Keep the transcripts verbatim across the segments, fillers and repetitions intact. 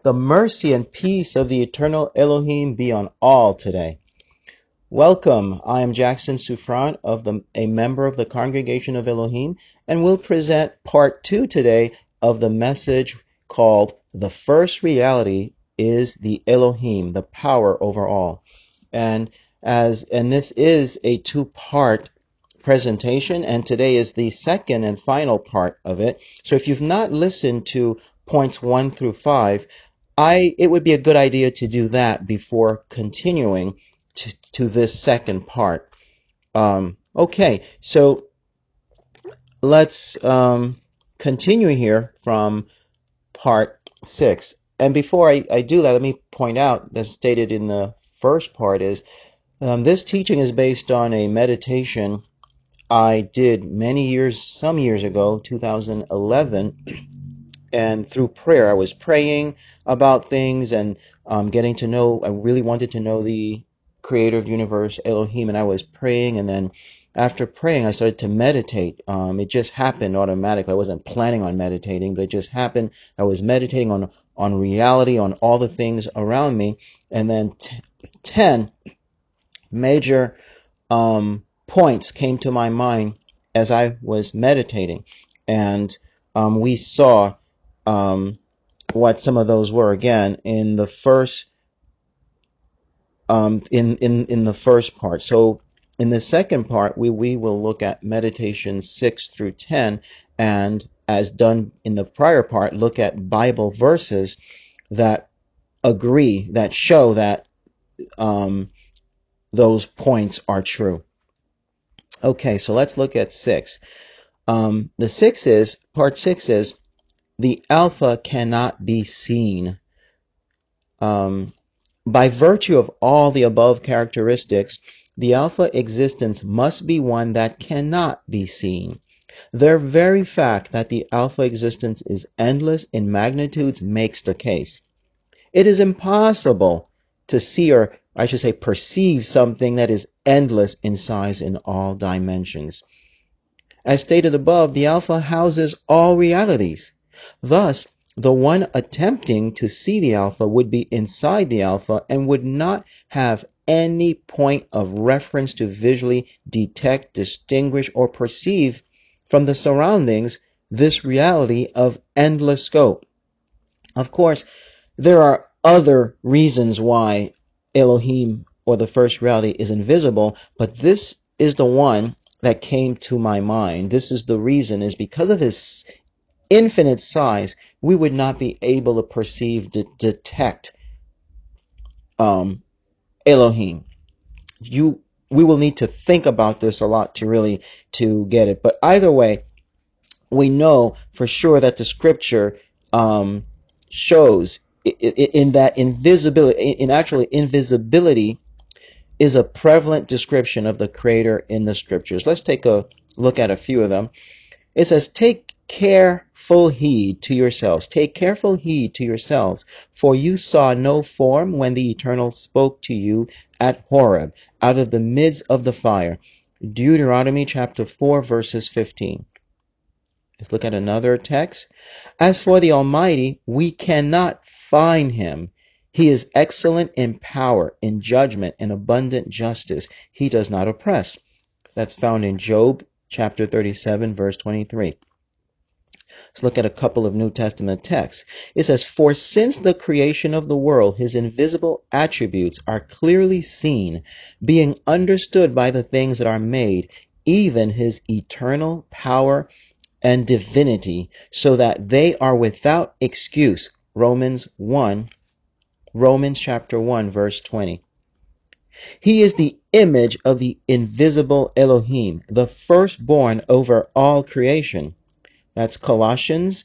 The mercy and peace of the eternal Elohim be on all today. Welcome. I am Jackson Souffrant, of the, a member of the Congregation of Elohim, and will present part two today of the message called The First Reality is the Elohim, the Power Over All. And as and this is a two-part presentation, and today is the second and final part of it. So if you've not listened to points one through five, I it would be a good idea to do that before continuing to, to this second part. Um, okay, so let's um, continue here from part six. And before I, I do that, let me point out, as stated in the first part, is um, this teaching is based on a meditation I did many years, some years ago, two thousand eleven, and through prayer, I was praying about things and um, getting to know, I really wanted to know the creator of the universe, Elohim, and I was praying, and then after praying, I started to meditate. Um, it just happened automatically. I wasn't planning on meditating, but it just happened. I was meditating on, on reality, on all the things around me, and then t- ten major um, points came to my mind as I was meditating, and um, we saw um, what some of those were again in the first um, in in in the first part. So in the second part, we we will look at meditation six through ten, and as done in the prior part, look at Bible verses that agree, that show that um, those points are true. Okay, so let's look at six. Um, the six is, part six is, the Alpha cannot be seen. Um, by virtue of all the above characteristics, the Alpha existence must be one that cannot be seen. The very fact that the Alpha existence is endless in magnitudes makes the case. It is impossible to see, or I should say perceive, something that is endless in size in all dimensions. As stated above, the Alpha houses all realities. Thus, the one attempting to see the Alpha would be inside the Alpha and would not have any point of reference to visually detect, distinguish, or perceive from the surroundings this reality of endless scope. Of course, there are other reasons why Elohim, or the first reality, is invisible, but this is the one that came to my mind. This is the reason, is because of his infinite size, we would not be able to perceive, to detect um, Elohim. You, we will need to think about this a lot to really to get it. But either way, we know for sure that the scripture um, shows in that invisibility, in actually invisibility, is a prevalent description of the Creator in the scriptures. Let's take a look at a few of them. It says, take careful heed to yourselves. Take careful heed to yourselves, for you saw no form when the Eternal spoke to you at Horeb, out of the midst of the fire. Deuteronomy chapter four, verses fifteen. Let's look at another text. As for the Almighty, we cannot find him. He is excellent in power, in judgment, and abundant justice. He does not oppress. That's found in Job chapter thirty-seven, verse twenty-three. Let's look at a couple of New Testament texts. It says, for since the creation of the world, his invisible attributes are clearly seen, being understood by the things that are made, even his eternal power and divinity, so that they are without excuse. Romans one, Romans chapter one, verse twenty. He is the image of the invisible Elohim, the firstborn over all creation. That's Colossians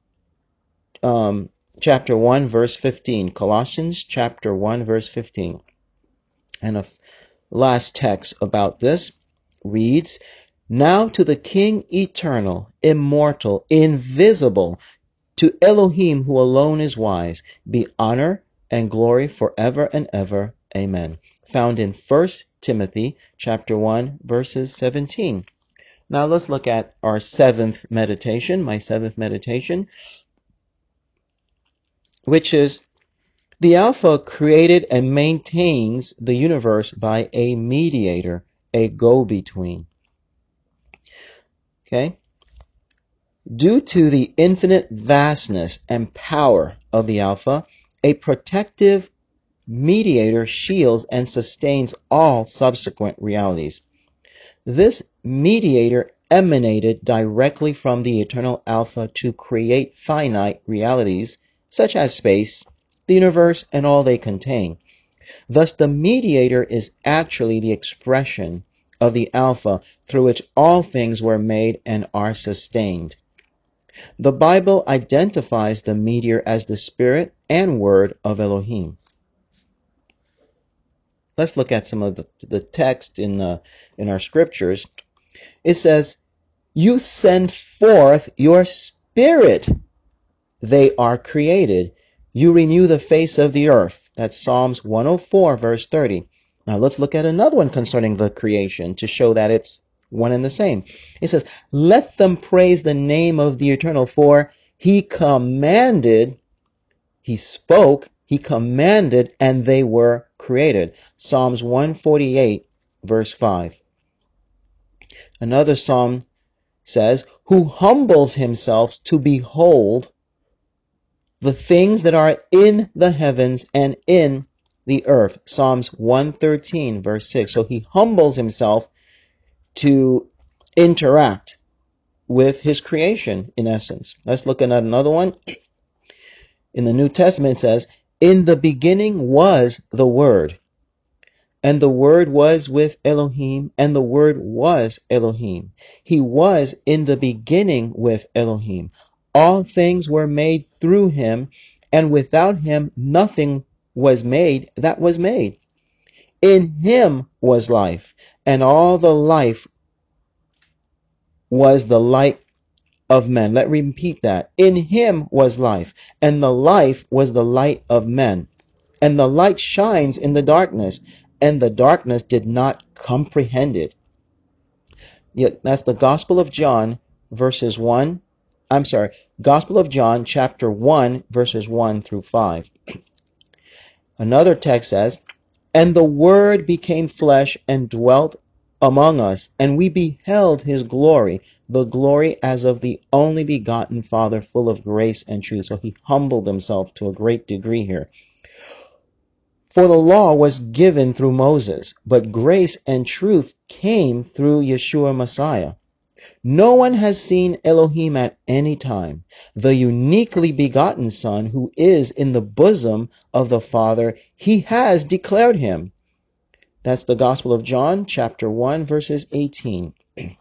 um, chapter one, verse fifteen. Colossians chapter one, verse fifteen. And a f- last text about this reads, now to the King eternal, immortal, invisible, to Elohim who alone is wise, be honor and glory forever and ever. Amen. Found in First Timothy chapter one, verses seventeen. Now let's look at our seventh meditation, my seventh meditation. which is the Alpha created and maintains the universe by a mediator, a go-between. Okay? Due to the infinite vastness and power of the Alpha, a protective mediator shields and sustains all subsequent realities. This mediator emanated directly from the eternal Alpha to create finite realities, such as space, the universe, and all they contain. Thus, the mediator is actually the expression of the Alpha through which all things were made and are sustained. The Bible identifies the mediator as the Spirit and Word of Elohim. Let's look at some of the, the text in, uh, in our scriptures. It says, "You send forth your Spirit. They are created. You renew the face of the earth." That's Psalms one oh four, verse thirty. Now let's look at another one concerning the creation to show that it's one and the same. It says, "Let them praise the name of the Eternal, for he commanded," he spoke, he commanded, and they were created. Psalms one forty-eight, verse five. Another psalm says, "Who humbles himself to behold the things that are in the heavens and in the earth." Psalms one thirteen, verse six. So he humbles himself to interact with his creation, in essence. Let's look at another one. In the New Testament, it says, "In the beginning was the Word, and the Word was with Elohim, and the Word was Elohim. He was in the beginning with Elohim. All things were made through him, and without him nothing was made that was made. In him was life, and all the life was the light of men." Let me repeat that. In him was life, and the life was the light of men. And the light shines in the darkness, and the darkness did not comprehend it. Yet that's the Gospel of John, verses one. I'm sorry, Gospel of John, chapter one, verses one through five. Another text says, "And the Word became flesh and dwelt among us, and we beheld his glory, the glory as of the only begotten Father, full of grace and truth." So he humbled himself to a great degree here. "For the law was given through Moses, but grace and truth came through Yeshua Messiah. No one has seen Elohim at any time. The uniquely begotten Son, who is in the bosom of the Father, he has declared him." That's the Gospel of John, chapter one, verses eighteen.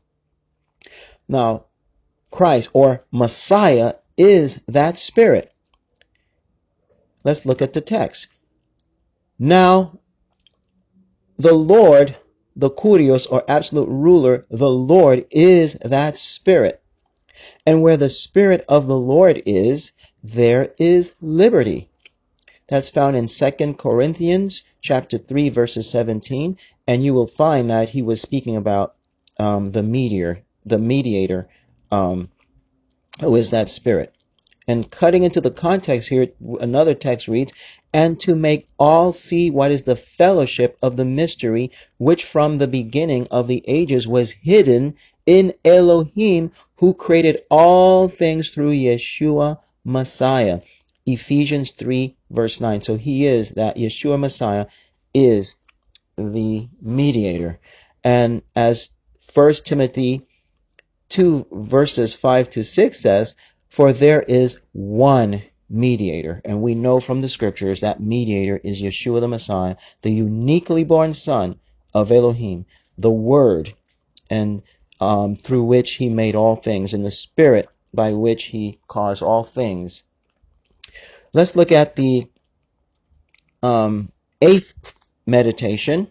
Now, Christ, or Messiah, is that Spirit. Let's look at the text. Now, the Lord, the Kurios, or absolute ruler, the Lord is that Spirit. And where the Spirit of the Lord is, there is liberty. That's found in Second Corinthians chapter three, verses seventeen. And you will find that he was speaking about um, the mediator, the mediator, um, who is that Spirit. And cutting into the context here, another text reads, "And to make all see what is the fellowship of the mystery, which from the beginning of the ages was hidden in Elohim, who created all things through Yeshua Messiah." Ephesians three, verse nine. So he is that Yeshua Messiah is the mediator. And as First Timothy two, verses five to six says, "For there is one mediator." And we know from the scriptures that mediator is Yeshua the Messiah, the uniquely born Son of Elohim, the Word, and um, through which he made all things, and the Spirit by which he caused all things. Let's look at the um, eighth meditation.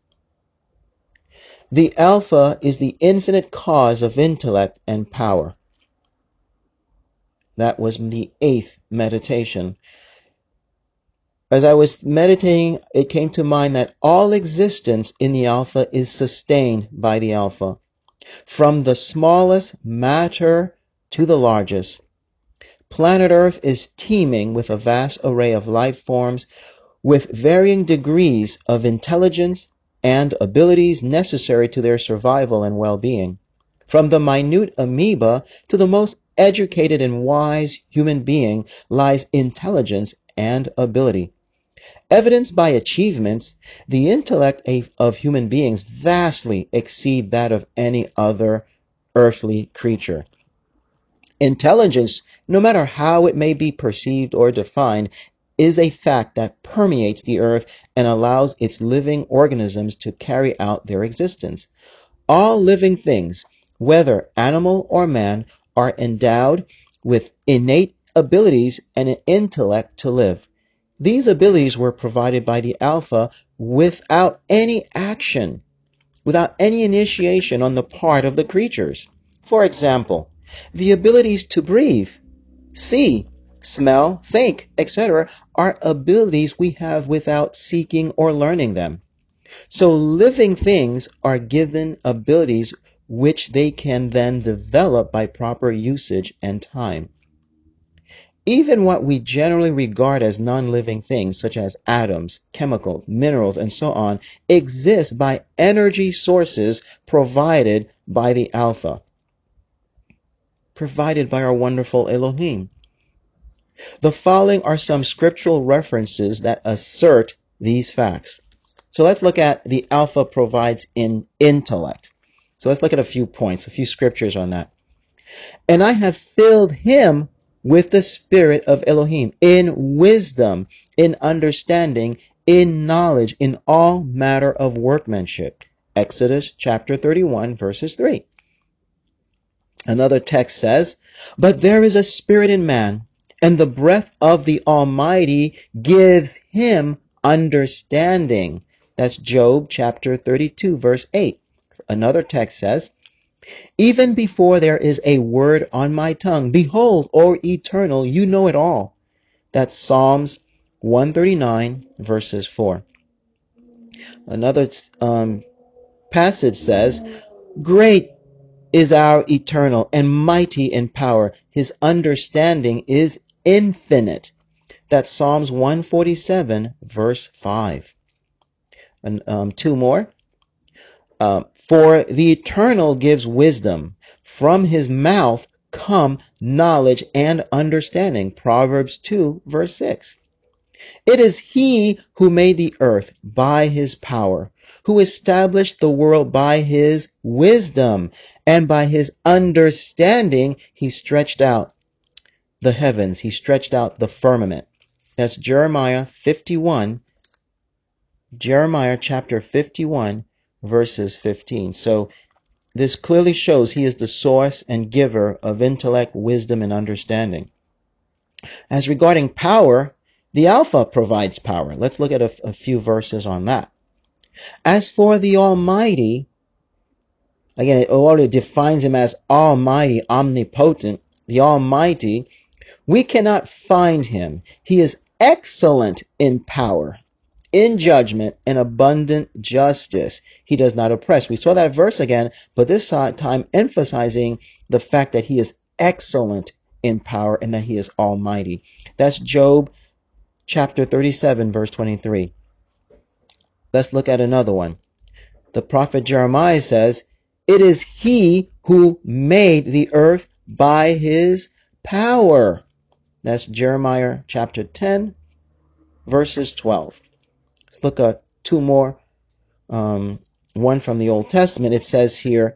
The Alpha is the infinite cause of intellect and power. That was the eighth meditation. As I was meditating, it came to mind that all existence in the Alpha is sustained by the Alpha, from the smallest matter to the largest. Planet Earth is teeming with a vast array of life forms with varying degrees of intelligence and abilities necessary to their survival and well-being. From the minute amoeba to the most educated and wise human being lies intelligence and ability. Evidenced by achievements, the intellect of human beings vastly exceed that of any other earthly creature. Intelligence, no matter how it may be perceived or defined, is a fact that permeates the earth and allows its living organisms to carry out their existence. All living things, whether animal or man, are endowed with innate abilities and an intellect to live. These abilities were provided by the Alpha without any action, without any initiation on the part of the creatures. For example, the abilities to breathe, see, smell, think, et cetera are abilities we have without seeking or learning them. So living things are given abilities which they can then develop by proper usage and time. Even what we generally regard as non-living things, such as atoms, chemicals, minerals, and so on, exist by energy sources provided by the Alpha, provided by our wonderful Elohim. The following are some scriptural references that assert these facts. So let's look at the Alpha provides in intellect. So let's look at a few points, a few scriptures on that. And I have filled him with the spirit of Elohim, in wisdom, in understanding, in knowledge, in all matter of workmanship. Exodus chapter thirty-one, verses three. Another text says, but there is a spirit in man, and the breath of the Almighty gives him understanding. That's Job chapter thirty-two, verse eight. Another text says, even before there is a word on my tongue, behold, O Eternal, you know it all. That's Psalms one thirty-nine, verses four. Another um, passage says, great is our Eternal and mighty in power. His understanding is infinite. That's Psalms one forty-seven, verse five. And um, two more. Uh, For the Eternal gives wisdom. From his mouth come knowledge and understanding. Proverbs two, verse six. It is he who made the earth by his power, who established the world by his wisdom, and by his understanding he stretched out the heavens, he stretched out the firmament. That's Jeremiah fifty-one, Jeremiah chapter fifty-one, verses fifteen. So this clearly shows he is the source and giver of intellect, wisdom, and understanding. As regarding power, the Alpha provides power. Let's look at a, a few verses on that. As for the Almighty, again, it already defines him as Almighty, omnipotent, the Almighty. We cannot find him. He is excellent in power, in judgment, and abundant justice. He does not oppress. We saw that verse again, but this time emphasizing the fact that he is excellent in power and that he is almighty. That's Job chapter thirty-seven, verse twenty-three. Let's look at another one. The prophet Jeremiah says, it is he who made the earth by his power. That's Jeremiah chapter ten, verses twelve. Let's look at two more. Um, one from the Old Testament. It says here,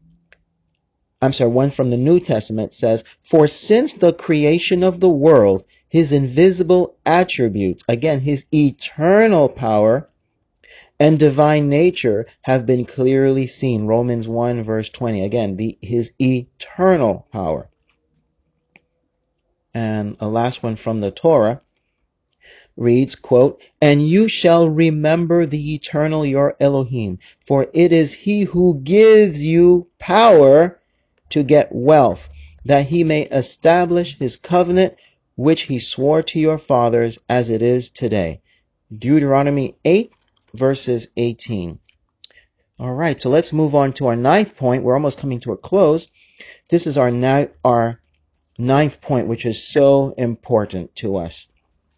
I'm sorry, one from the New Testament says, for since the creation of the world, his invisible attributes, again, his eternal power and divine nature have been clearly seen. Romans one, verse twenty. Again, the, his eternal power. And a last one from the Torah reads, quote, and you shall remember the Eternal your Elohim, for it is he who gives you power to get wealth, that he may establish his covenant, which he swore to your fathers as it is today. Deuteronomy eight, verses eighteen. All right, so let's move on to our ninth point. We're almost coming to a close. This is our, our Ninth point, which is so important to us.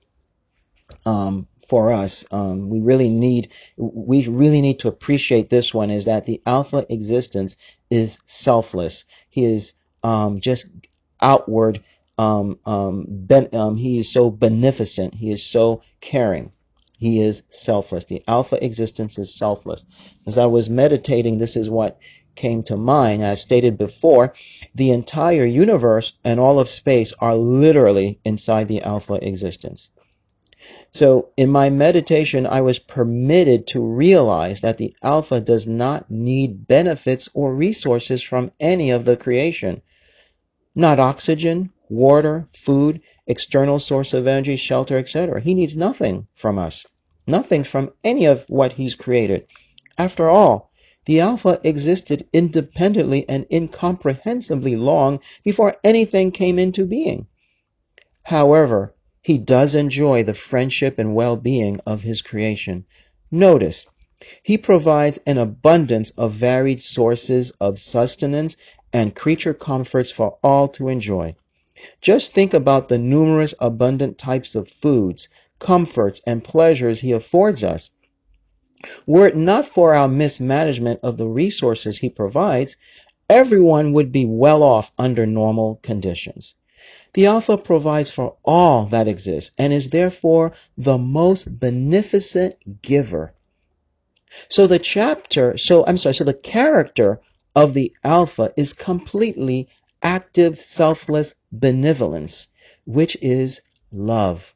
Um, for us, um, we really need we really need to appreciate this one, is that the Alpha existence is selfless. He is um, just outward. Um, um, ben, um, he is so beneficent. He is so caring. He is selfless. The Alpha existence is selfless. As I was meditating, this is what came to mind. As stated before, the entire universe and all of space are literally inside the Alpha existence. So in my meditation, I was permitted to realize that the Alpha does not need benefits or resources from any of the creation. Not oxygen, water, food, external source of energy, shelter, et cetera. He needs nothing from us. Nothing from any of what he's created. After all, the Alpha existed independently and incomprehensibly long before anything came into being. However, he does enjoy the friendship and well-being of his creation. Notice, he provides an abundance of varied sources of sustenance and creature comforts for all to enjoy. Just think about the numerous abundant types of foods, comforts, and pleasures he affords us. Were it not for our mismanagement of the resources he provides, everyone would be well off under normal conditions. The Alpha provides for all that exists and is therefore the most beneficent giver. So the chapter, so I'm sorry, so the character of the Alpha is completely active, selfless benevolence, which is love.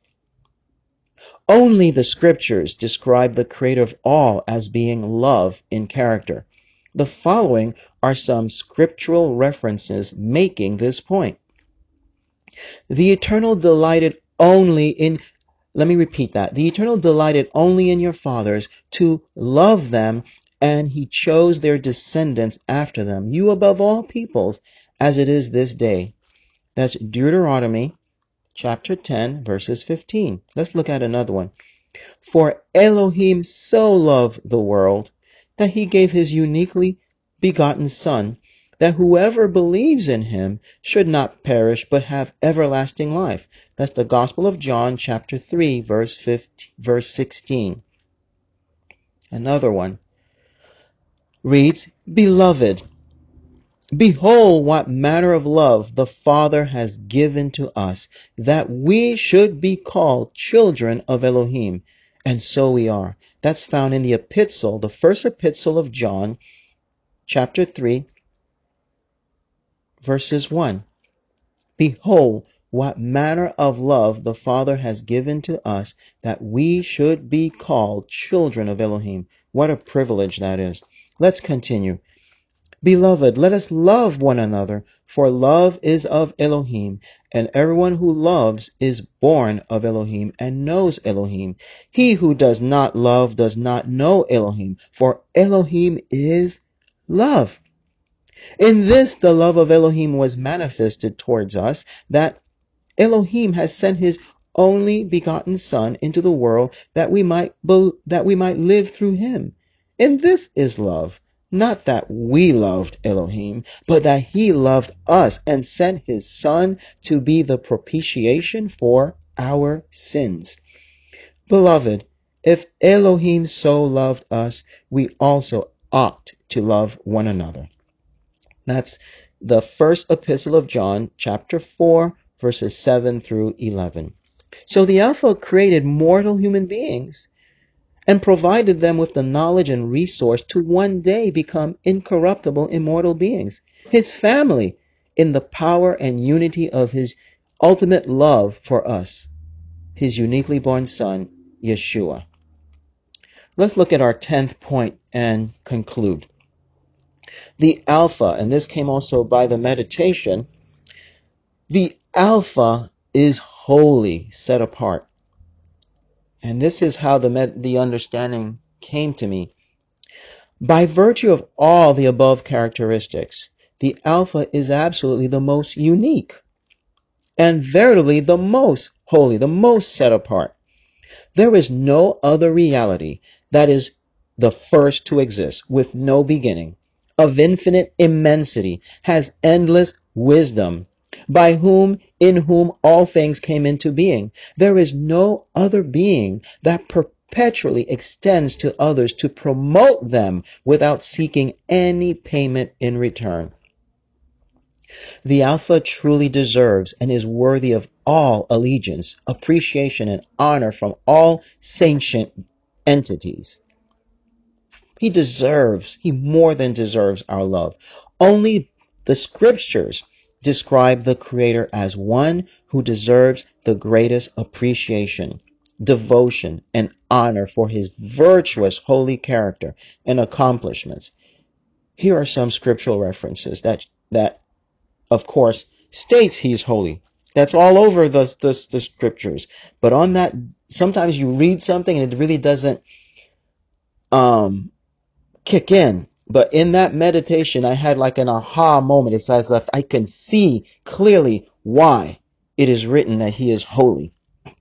Only the scriptures describe the creator of all as being love in character. The following are some scriptural references making this point. The Eternal delighted only in, let me repeat that. The Eternal delighted only in your fathers to love them, and he chose their descendants after them, you above all peoples, as it is this day. That's Deuteronomy chapter ten, verses fifteen. Let's look at another one. For Elohim so loved the world that he gave his uniquely begotten Son, that whoever believes in him should not perish but have everlasting life. That's the Gospel of John, chapter three, verse fifteen, verse sixteen. Another one reads, Beloved, behold what manner of love the Father has given to us, that we should be called children of Elohim. And so we are. That's found in the epistle, the first epistle of John, chapter three, verses one. Behold, what manner of love the Father has given to us, that we should be called children of Elohim. What a privilege that is. Let's continue. Beloved, let us love one another, for love is of Elohim, and everyone who loves is born of Elohim and knows Elohim. He who does not love does not know Elohim, for Elohim is love. In this the love of Elohim was manifested towards us, that Elohim has sent his only begotten Son into the world that we might be, that we might live through him. And this is love, not that we loved Elohim, but that he loved us and sent his Son to be the propitiation for our sins. Beloved, if Elohim so loved us, we also ought to love one another. That's the first epistle of John, chapter four, verses seven through eleven. So the Alpha created mortal human beings and provided them with the knowledge and resource to one day become incorruptible, immortal beings. His family, in the power and unity of his ultimate love for us, his uniquely born Son, Yeshua. Let's look at our tenth point and conclude. The Alpha, and this came also by the meditation, the Alpha is holy, set apart. And this is how the med- the understanding came to me. By virtue of all the above characteristics, the Alpha is absolutely the most unique and veritably the most holy, the most set apart. There is no other reality that is the first to exist, with no beginning, of infinite immensity, has endless wisdom, by whom, in whom all things came into being. There is no other being that perpetually extends to others to promote them without seeking any payment in return. The Alpha truly deserves and is worthy of all allegiance, appreciation, and honor from all sentient entities. He deserves, he more than deserves our love. Only the scriptures describe the Creator as one who deserves the greatest appreciation, devotion, and honor for his virtuous, holy character and accomplishments. Here are some scriptural references that, that of course, states he's holy. That's all over the, the, the scriptures. But on that, sometimes you read something and it really doesn't um, kick in. But in that meditation, I had like an aha moment. It's as if I can see clearly why it is written that he is holy.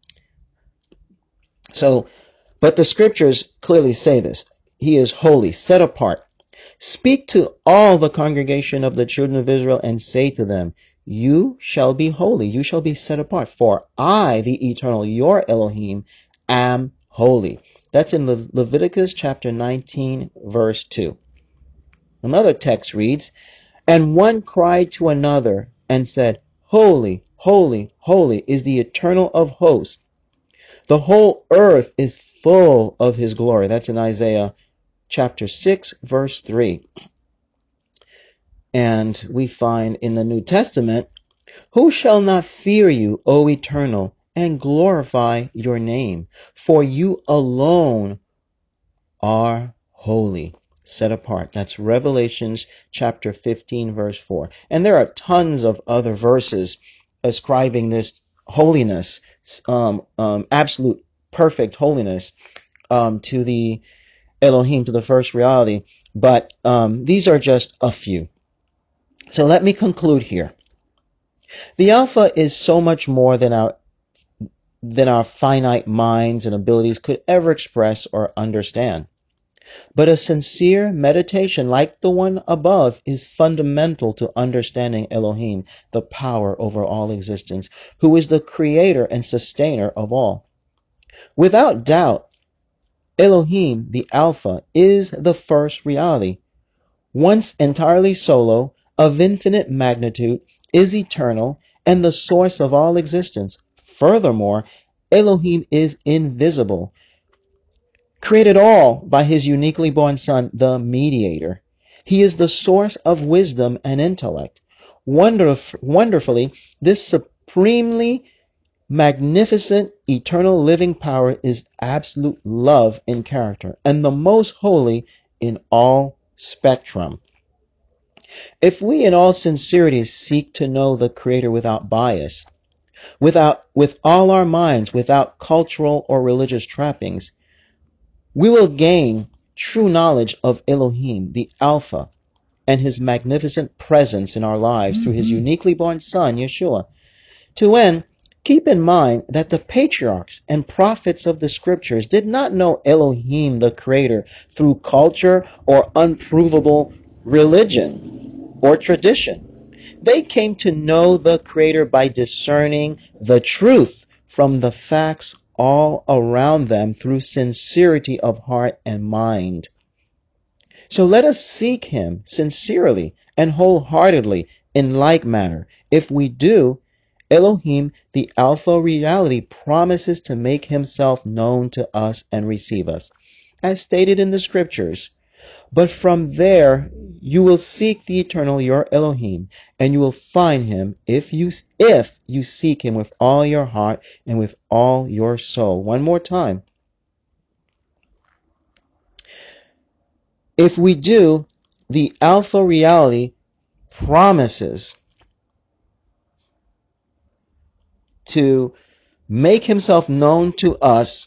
So, but the scriptures clearly say this. He is holy, set apart. Speak to all the congregation of the children of Israel and say to them, you shall be holy, you shall be set apart, for I, the eternal, your Elohim, am holy. That's in Le- Leviticus chapter nineteen, verse two. Another text reads, and one cried to another and said, holy, holy, holy is the eternal of hosts. The whole earth is full of his glory. That's in Isaiah chapter six, verse three. And we find in the New Testament, who shall not fear you, O Eternal, and glorify your name? For you alone are holy, set apart. That's Revelations chapter fifteen, verse four. And there are tons of other verses ascribing this holiness, um, um, absolute perfect holiness, um, to the Elohim, to the first reality. But um, these are just a few. So let me conclude here. The Alpha is so much more than our than our finite minds and abilities could ever express or understand. But a sincere meditation like the one above is fundamental to understanding Elohim, the power over all existence, who is the creator and sustainer of all. Without doubt, Elohim, the Alpha, is the first reality. Once entirely solo, of infinite magnitude, is eternal, and the source of all existence. Furthermore, Elohim is invisible, created all by his uniquely born Son, the mediator. He is the source of wisdom and intellect. Wonderf- wonderfully, this supremely magnificent, eternal living power is absolute love in character and the most holy in all spectrum. If we in all sincerity seek to know the Creator without bias, without, with all our minds, without cultural or religious trappings, we will gain true knowledge of Elohim, the Alpha, and his magnificent presence in our lives through his uniquely born Son, Yeshua. To end, keep in mind that the patriarchs and prophets of the scriptures did not know Elohim, the Creator, through culture or unprovable religion or tradition. They came to know the Creator by discerning the truth from the facts all around them through sincerity of heart and mind. So let us seek him sincerely and wholeheartedly in like manner. If we do, Elohim, the Alpha reality, promises to make himself known to us and receive us, as stated in the scriptures. But from there you will seek the eternal, your Elohim, and you will find him if you if you seek him with all your heart and with all your soul. One more time. If we do, the Alpha reality promises to make himself known to us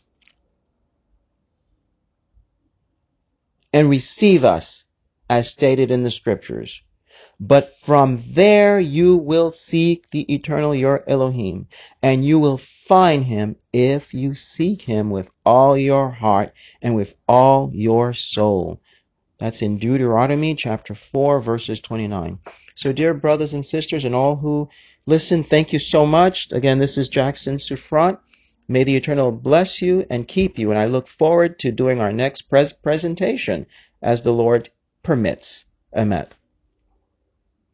and receive us, as stated in the scriptures. But from there you will seek the eternal, your Elohim, and you will find him if you seek him with all your heart and with all your soul. That's in Deuteronomy chapter four, verses twenty-nine. So, dear brothers and sisters, and all who listen, thank you so much. Again, this is Jackson Souffrant. May the Eternal bless you and keep you. And I look forward to doing our next pres- presentation as the Lord permits. Amen.